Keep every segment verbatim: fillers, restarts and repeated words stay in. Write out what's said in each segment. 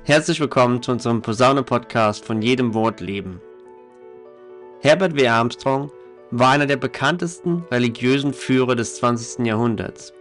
Herzlich willkommen zu unserem Posaune-Podcast von jedem Wort Leben. Herbert W. Armstrong war einer der bekanntesten religiösen Führer des zwanzigsten Jahrhunderts.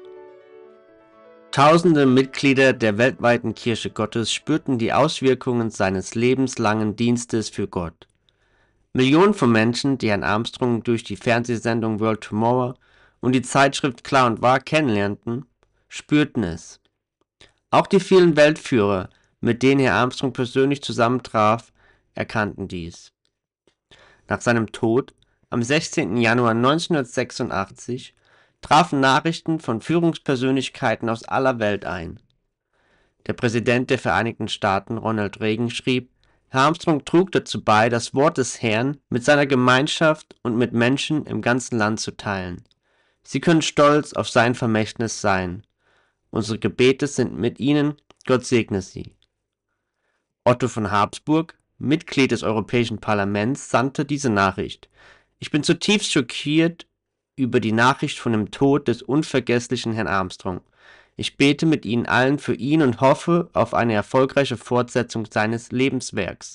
Tausende Mitglieder der weltweiten Kirche Gottes spürten die Auswirkungen seines lebenslangen Dienstes für Gott. Millionen von Menschen, die Herrn Armstrong durch die Fernsehsendung World Tomorrow und die Zeitschrift Klar und Wahr kennenlernten, spürten es. Auch die vielen Weltführer, mit denen Herr Armstrong persönlich zusammentraf, erkannten dies. Nach seinem Tod am sechzehnten Januar neunzehnhundertsechsundachtzig trafen Nachrichten von Führungspersönlichkeiten aus aller Welt ein. Der Präsident der Vereinigten Staaten, Ronald Reagan, schrieb, Herr Armstrong trug dazu bei, das Wort des Herrn mit seiner Gemeinschaft und mit Menschen im ganzen Land zu teilen. Sie können stolz auf sein Vermächtnis sein. Unsere Gebete sind mit Ihnen, Gott segne Sie. Otto von Habsburg, Mitglied des Europäischen Parlaments, sandte diese Nachricht. Ich bin zutiefst schockiert über die Nachricht von dem Tod des unvergesslichen Herrn Armstrong. Ich bete mit Ihnen allen für ihn und hoffe auf eine erfolgreiche Fortsetzung seines Lebenswerks.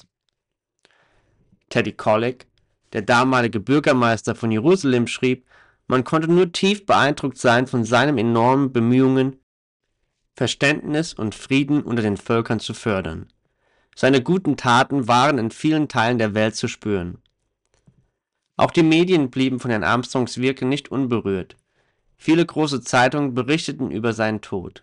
Teddy Kollek, der damalige Bürgermeister von Jerusalem, schrieb, man konnte nur tief beeindruckt sein von seinen enormen Bemühungen, Verständnis und Frieden unter den Völkern zu fördern. Seine guten Taten waren in vielen Teilen der Welt zu spüren. Auch die Medien blieben von Herrn Armstrongs Wirken nicht unberührt. Viele große Zeitungen berichteten über seinen Tod.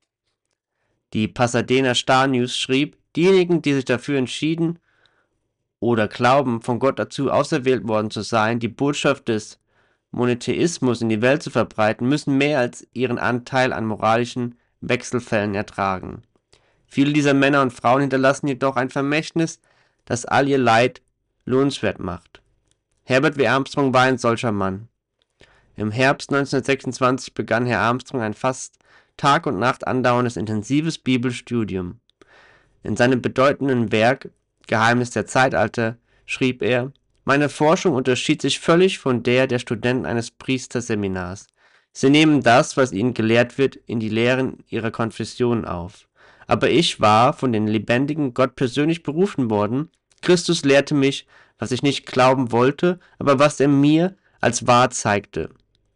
Die Pasadena Star News schrieb, diejenigen, die sich dafür entschieden oder glauben, von Gott dazu auserwählt worden zu sein, die Botschaft des Monotheismus in die Welt zu verbreiten, müssen mehr als ihren Anteil an moralischen Wechselfällen ertragen. Viele dieser Männer und Frauen hinterlassen jedoch ein Vermächtnis, das all ihr Leid lohnenswert macht. Herbert W. Armstrong war ein solcher Mann. Im Herbst neunzehnhundertsechsundzwanzig begann Herr Armstrong ein fast Tag und Nacht andauerndes intensives Bibelstudium. In seinem bedeutenden Werk Geheimnis der Zeitalter schrieb er, meine Forschung unterschied sich völlig von der der Studenten eines Priesterseminars. Sie nehmen das, was ihnen gelehrt wird, in die Lehren ihrer Konfession auf. Aber ich war von den lebendigen Gott persönlich berufen worden. Christus lehrte mich, was ich nicht glauben wollte, aber was er mir als wahr zeigte.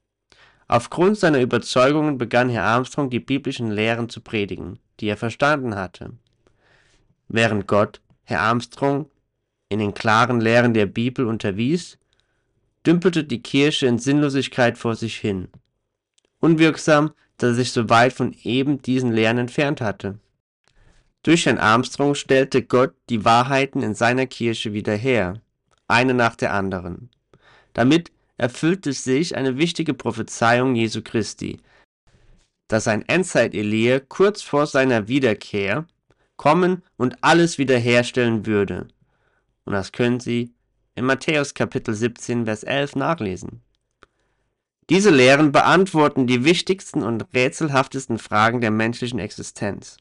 Aufgrund seiner Überzeugungen begann Herr Armstrong die biblischen Lehren zu predigen, die er verstanden hatte. Während Gott Herr Armstrong in den klaren Lehren der Bibel unterwies, dümpelte die Kirche in Sinnlosigkeit vor sich hin. Unwirksam, da er sich so weit von eben diesen Lehren entfernt hatte. Durch Herrn Armstrong stellte Gott die Wahrheiten in seiner Kirche wieder her, eine nach der anderen. Damit erfüllte sich eine wichtige Prophezeiung Jesu Christi, dass ein Endzeit-Elia kurz vor seiner Wiederkehr kommen und alles wiederherstellen würde. Und das können Sie in Matthäus Kapitel siebzehn, Vers elf nachlesen. Diese Lehren beantworten die wichtigsten und rätselhaftesten Fragen der menschlichen Existenz.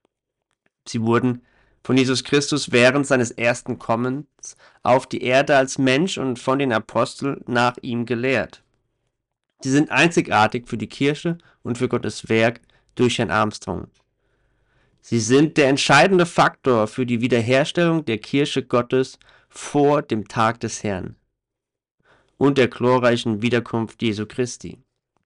Sie wurden von Jesus Christus während seines ersten Kommens auf die Erde als Mensch und von den Aposteln nach ihm gelehrt. Sie sind einzigartig für die Kirche und für Gottes Werk durch Herrn Armstrong. Sie sind der entscheidende Faktor für die Wiederherstellung der Kirche Gottes vor dem Tag des Herrn und der glorreichen Wiederkunft Jesu Christi.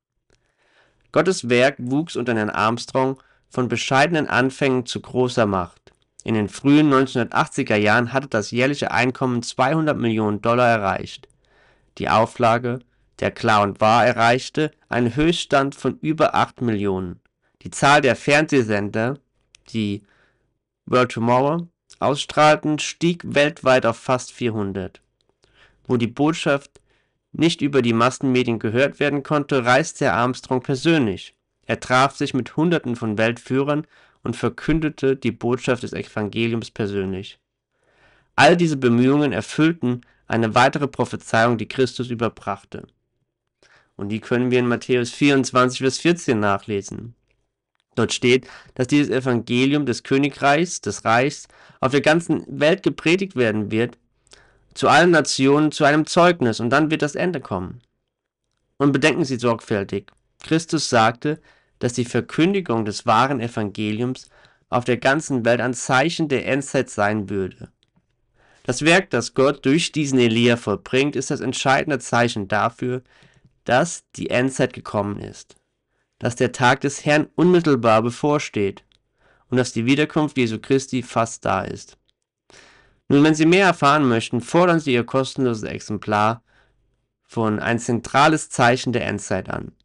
Gottes Werk wuchs unter Herrn Armstrong von bescheidenen Anfängen zu großer Macht. In den frühen neunzehnhundertachtziger Jahren hatte das jährliche Einkommen zweihundert Millionen Dollar erreicht. Die Auflage der Klar und Wahr erreichte einen Höchststand von über acht Millionen. Die Zahl der Fernsehsender, die World Tomorrow ausstrahlten, stieg weltweit auf fast vierhundert. Wo die Botschaft nicht über die Massenmedien gehört werden konnte, reiste Herr Armstrong persönlich. Er traf sich mit Hunderten von Weltführern und verkündete die Botschaft des Evangeliums persönlich. All diese Bemühungen erfüllten eine weitere Prophezeiung, die Christus überbrachte. Und die können wir in Matthäus vierundzwanzig, Vers vierzehn nachlesen. Dort steht, dass dieses Evangelium des Königreichs, des Reichs, auf der ganzen Welt gepredigt werden wird, zu allen Nationen, zu einem Zeugnis, und dann wird das Ende kommen. Und bedenken Sie sorgfältig, Christus sagte, dass die Verkündigung des wahren Evangeliums auf der ganzen Welt ein Zeichen der Endzeit sein würde. Das Werk, das Gott durch diesen Elia vollbringt, ist das entscheidende Zeichen dafür, dass die Endzeit gekommen ist, dass der Tag des Herrn unmittelbar bevorsteht und dass die Wiederkunft Jesu Christi fast da ist. Nun, wenn Sie mehr erfahren möchten, fordern Sie Ihr kostenloses Exemplar von Ein zentrales Zeichen der Endzeit an.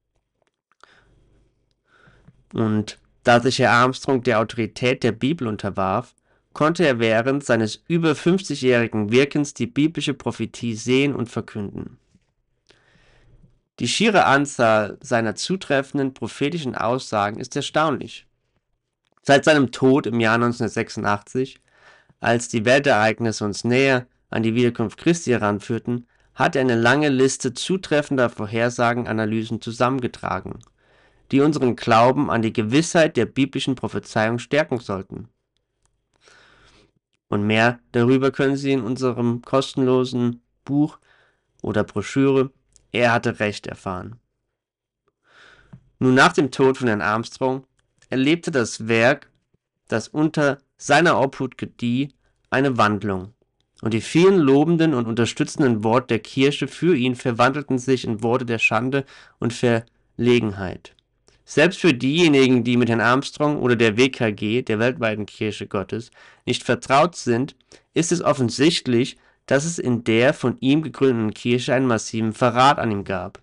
Und da sich Herr Armstrong der Autorität der Bibel unterwarf, konnte er während seines über fünfzigjährigen Wirkens die biblische Prophetie sehen und verkünden. Die schiere Anzahl seiner zutreffenden prophetischen Aussagen ist erstaunlich. Seit seinem Tod im Jahr neunzehnhundertsechsundachtzig, als die Weltereignisse uns näher an die Wiederkunft Christi heranführten, hat er eine lange Liste zutreffender Vorhersagen-Analysen zusammengetragen, die unseren Glauben an die Gewissheit der biblischen Prophezeiung stärken sollten. Und mehr darüber können Sie in unserem kostenlosen Buch oder Broschüre Er hatte Recht erfahren. Nun, nach dem Tod von Herrn Armstrong erlebte das Werk, das unter seiner Obhut gedieh, eine Wandlung. Und die vielen lobenden und unterstützenden Worte der Kirche für ihn verwandelten sich in Worte der Schande und Verlegenheit. Selbst für diejenigen, die mit Herrn Armstrong oder der W K G, der weltweiten Kirche Gottes, nicht vertraut sind, ist es offensichtlich, dass es in der von ihm gegründeten Kirche einen massiven Verrat an ihm gab.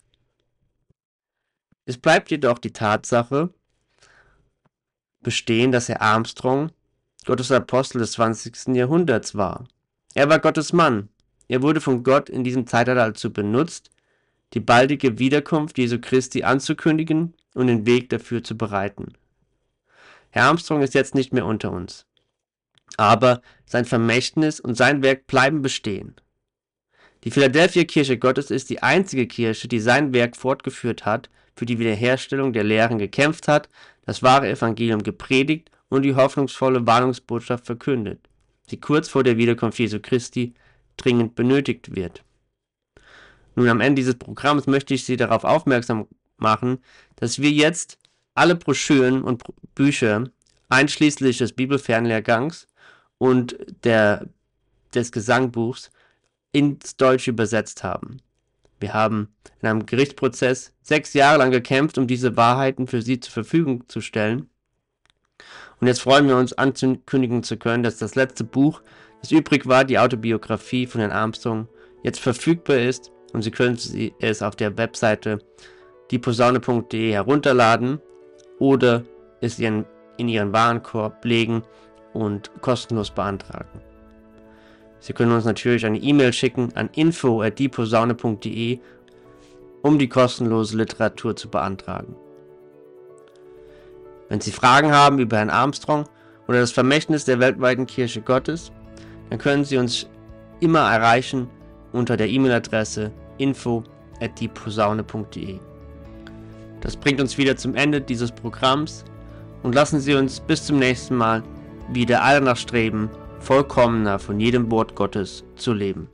Es bleibt jedoch die Tatsache bestehen, dass Herr Armstrong Gottes Apostel des zwanzigsten Jahrhunderts war. Er war Gottes Mann. Er wurde von Gott in diesem Zeitalter dazu benutzt, die baldige Wiederkunft Jesu Christi anzukündigen und den Weg dafür zu bereiten. Herr Armstrong ist jetzt nicht mehr unter uns, aber sein Vermächtnis und sein Werk bleiben bestehen. Die Philadelphia Kirche Gottes ist die einzige Kirche, die sein Werk fortgeführt hat, für die Wiederherstellung der Lehren gekämpft hat, das wahre Evangelium gepredigt und die hoffnungsvolle Warnungsbotschaft verkündet, die kurz vor der Wiederkunft Jesu Christi dringend benötigt wird. Nun, am Ende dieses Programms möchte ich Sie darauf aufmerksam machen, dass wir jetzt alle Broschüren und Bücher, einschließlich des Bibelfernlehrgangs und der, des Gesangbuchs, ins Deutsche übersetzt haben. Wir haben in einem Gerichtsprozess sechs Jahre lang gekämpft, um diese Wahrheiten für Sie zur Verfügung zu stellen. Und jetzt freuen wir uns, ankündigen zu können, dass das letzte Buch, das übrig war, die Autobiografie von Herrn Armstrong, jetzt verfügbar ist und Sie können es auf der Webseite dieposaune punkt de herunterladen oder es in Ihren Warenkorb legen und kostenlos beantragen. Sie können uns natürlich eine E-Mail schicken an info at dieposaune punkt de, um die kostenlose Literatur zu beantragen. Wenn Sie Fragen haben über Herrn Armstrong oder das Vermächtnis der weltweiten Kirche Gottes, dann können Sie uns immer erreichen unter der E-Mail-Adresse info at dieposaune punkt de. Das bringt uns wieder zum Ende dieses Programms und lassen Sie uns bis zum nächsten Mal wieder alle nachstreben, vollkommener von jedem Wort Gottes zu leben.